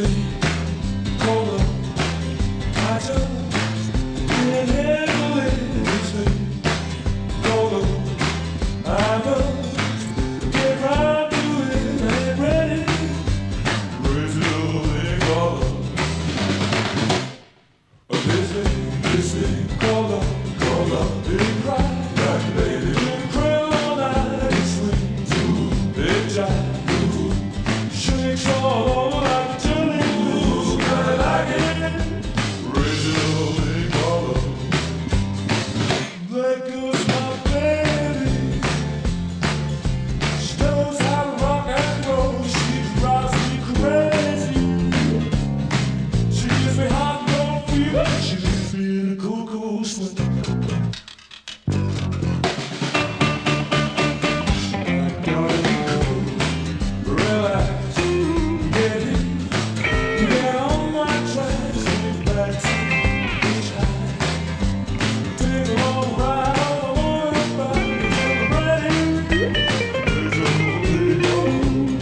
thing called love. I just can't handle it. This thing called love. I must get right to it. I ain't ready. Crazy little thing called love. This thing called love. Didn't cry like a lady. Didn't cry all night. It swings to it jive. Shakes all over like a jelly. Ooh, kinda like it. Crazy little thing called love. There goes my baby. She knows how to rock and roll. She drives me crazy. She gives me hot and cold fever. She leaves me in a cool, cool sweat. I gotta be cool, relax, get in, get on my tracks, get back to hitchhike. Take a long ride on the motorbike until I'm ready. There's a little thing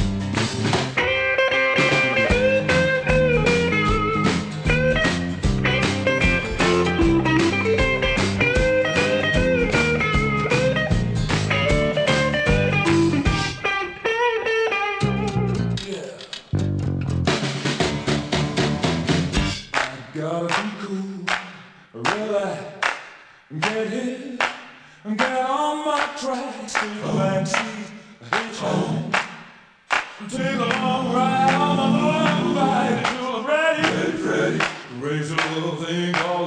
gotta be cool, relax, get hit, get on my tracks, take a backseat, hitchhike, take a long ride on my motorbike until I'm ready, raise a little thing on